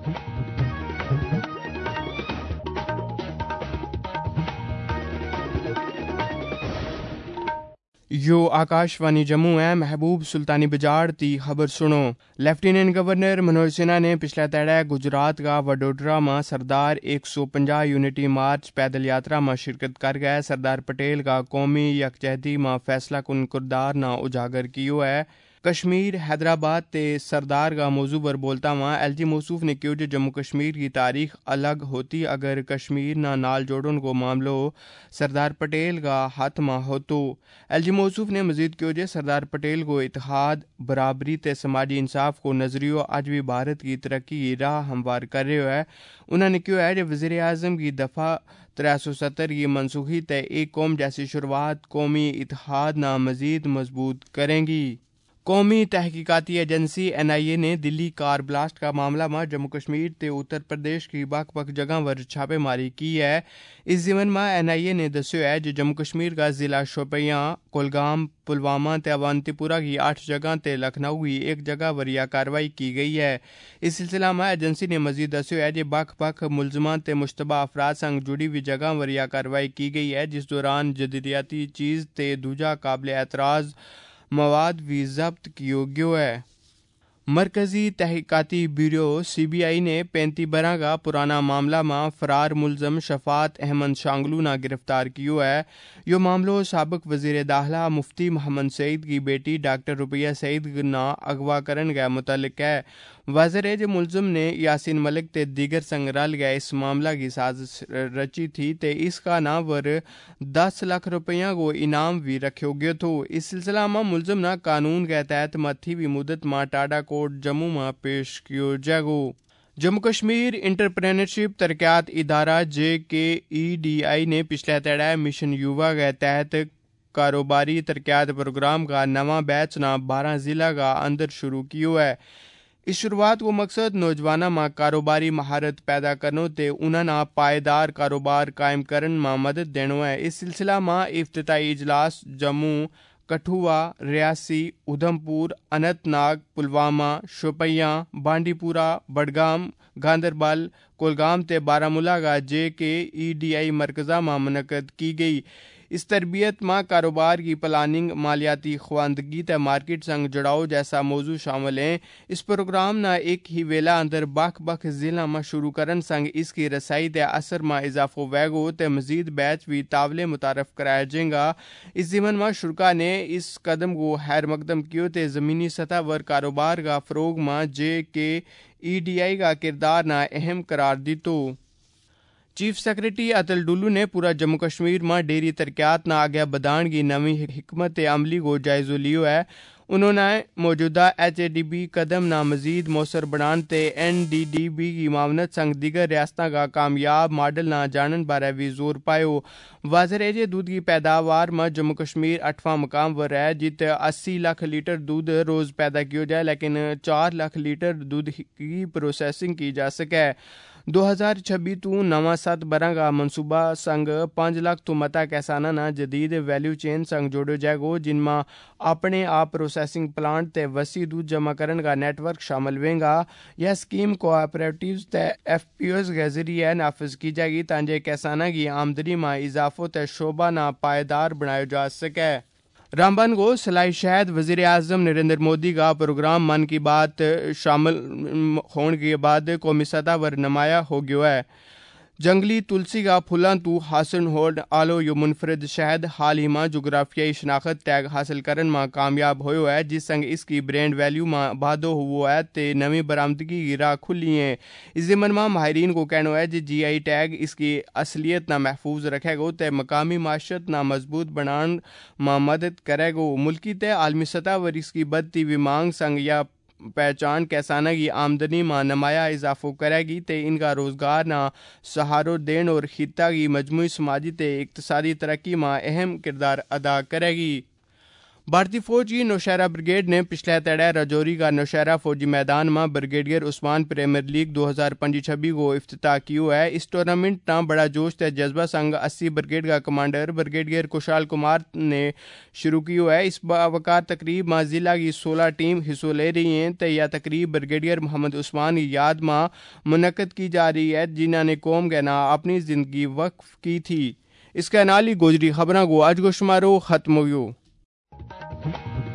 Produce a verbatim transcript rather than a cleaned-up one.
यो आकाशवाणी जम्मू है। महबूब सुल्तानी बजाड़ ती खबर सुनो। लेफ्टिनेंट गवर्नर मनोज सिन्हा ने पिछले तड़े गुजरात का वडोदरा में सरदार एक सौ पचास यूनिटी मार्च पैदल यात्रा में शिरकत कर गए सरदार पटेल का कौमी यकजहती में फैसला कुन किरदार ना उजागर कियो है। कश्मीर हैदराबाद ते सरदार का मौजू पर बोलता हुआ एल जी मौसूफ ने क्यों जो जम्मू कश्मीर की तारीख अलग होती अगर कश्मीर ना नाल जोड़न को मामलो सरदार पटेल का हाथ में हो तो। एल जी मौसूफ ने मजीद क्यों जो सरदार पटेल को इत्तेहाद बराबरी ते समाजी इंसाफ को नजरियो आज भी भारत की तरक्की की राह हमवार कर रहे है। उन्होंने क्यों है जो वज़ीर आज़म की दफ़ा त्रै सौ सत्तर की मनसूखी ते एक कौम जैसी शुरुआत कौमी इत्तेहाद ना मजीद मजबूत करेंगी। कौमी तहकीकाती एजेंसी एन आई ए ने दिल्ली कार ब्लास्ट का मामला में जम्मू कश्मीर ते उत्तर प्रदेश की बख बख जगह पर छापेमारी की है। इस जिमन में एन आई ए ने दस्यो है जो जम्मू कश्मीर का जिला शोपियां कुलगाम पुलवामा ते अवंतीपुरा की आठ जगह ते लखनऊ की एक जगह पर यह कार्रवाई की गई है। इस सिलसिला में एजेंसी ने मजीद दस्यो है जो बख बख मुलजमान ते मुश्तबा अफराद संग जुड़ी हुई जगह पर यह कार्रवाई की गई है जिस दौरान जदीदियाती चीज ते दूजा काबिल एतराज मवाद भी जब्त किया गया है। मरकजी तहकीकाती ब्यूरो सी बी आई ने पैंतीस बरह का पुराना मामला में फरार मुलजम शफात अहमद शांगलू ना गिरफ्तार किया है। यो मामलो साबिक वजीर दाखिला मुफ्ती मोहम्मद सईद की बेटी डॉक्टर रुपैया सईद ना अगवा करन के मुतल्लिक है। वाज़ेह है जो मुलजम ने यासीन मलिक ते दीगर संग रल गए इस मामला की साजिश रची थी ते इसका ना वर दस लाख रुपया को इनाम भी रखो गयो तो। इस सिलसिला में मुलजम ना कानून के तहत मथी भी मुदत में टाडा कोर्ट जम्मू में पेश कियो जागो। जम्मू कश्मीर इंटरप्रेन्योरशिप तरक्यात इदारा जे के ई डी आई ने पिछले तड़े मिशन युवा के तहत कारोबारी तरक्यात प्रोग्राम का नवा बैच ना बारह जिला का अंदर शुरू किया है। इस शुरुआत को मकसद नौजवाना में कारोबारी महारत पैदा करनो ते उन्हें पायदार कारोबार कायम करन में मदद देनो है। इस सिलसिला में इफ्तिताई इजलास जम्मू कठुआ रियासी उधमपुर अनंतनाग पुलवामा शोपियां बांडीपुरा बडगाम गांदरबल कोलगाम ते बारामूला का जे के ई डी आई मरकज़ा में मुनक़द की गई। इस तरबियत में कारोबार की प्लानिंग मालियाती ख्वानदगी ते मार्केट संग जुड़ाव जैसा मौजू शामिल हैं। इस प्रोग्राम ना एक ही वेला अंदर बख बख जिला में शुरू करन संग इसकी रसाई ते असर में इजाफो वैगो ते मजीद बैच भी तावले मुतारफ कराया जाएगा। इस जिमन में शुरका ने इस कदम को हैर मकदम कियो ते ज़मीनी सतह पर कारोबार का फ़रोग में जे के ई डी आई का किरदार ना अहम करार दी तो। चीफ सेक्रेटरी अतुल डुल्लू ने पूरा जम्मू कश्मीर में डेयरी तरक्यात ना आगे बदान की नवी हिकमत अमली को जायज़ो लियो है। उन्होंने मौजूदा एच ए डी बी कदम ना मजीद मौसर बनान ते एन डी डी बी की मावनत संग दीगर रियासतों का कामयाब मॉडल ना जानन बारे भी जोर पायो। वाज़ेह है जे दूध की पैदावार में जम्मू कश्मीर अठवां मकाम पर है जित अस्सी लाख लीटर दूध रोज पैदा किया जाए लेकिन चार लाख लीटर दूध की प्रोसेसिंग की जा सके। दो हज़ार छब्बीस तू नवा सत बरह का मनसूबा संग पाँच लाख तो मता किसाना ना जदीद वैल्यू चेन संग जोड़ो जाएगो जिनमें अपने आप प्रोसेसिंग प्लांट ते वसी दूध जमा करन का नेटवर्क शामिल होगा। यह स्कीम कोऑपरेटिव्स ते एफ पी ओज के जरिए नाफिज की जाएगी ताकि किसाना की आमदनी में इजाफो ते शोबा ना पायदार बनाया जा सके। रामबन को सलाई शहद वजीर आजम नरेंद्र मोदी का प्रोग्राम मन की बात शामिल होने के बाद कौमी सतह पर नुमाया हो गया है। जंगली तुलसी का फुलां तू हासिल होने आलो यो मुनफरद शहद हाल ही में जोग्राफियाई शनाख्त टैग हासिल करन में कामयाब होयो है जिस संग इसकी ब्रांड वैल्यू में वाधो हुआ है ते नवी बरामदगी की राह खुली है। इस जिमन में माहिरीन को कहना है जी जी आई टैग इसकी असलियत ना महफूज रखेगो ते मकामी माशरत ना मजबूत बनाने में मदद करेगो। मुल्की ते आलमी सतह पर इसकी बढ़ती हुई मांग संग या पहचान किसाना की आमदनी में नमाया इजाफो करेगी ते इनका रोजगार ना सहारो देन और खित्ता की मजमूई समाजी ते इक्तसादी तरक्की में अहम किरदार अदा करेगी। بھارتی فوج کی نوشہرہ بریگیڈ نے پچھلے تڑے رجوری کا نوشہرہ فوجی میدان میں بریگیڈیئر عثمان پریمیئر لیگ دو ہزار پنجی چھبی کو افتتاح کیو ہے. اس ٹورنامنٹ نہ بڑا جوش تے جذبہ سنگ اسی بریگیڈ کا کمانڈر بریگیڈیئر کشال کمار نے شروع کیو ہے. اس باوقار تقریب میں ضلع کی سولہ ٹیم حصہ لے رہی ہیں تے یہ تقریب بریگیڈیئر محمد عثمان کی یاد میں منعقد کی جا رہی ہے جنہوں نے قوم کے نام اپنی زندگی وقف کی تھی. اس کے نال ہی گزری خبروں کو آج کو شمارو ختم ہوئیو.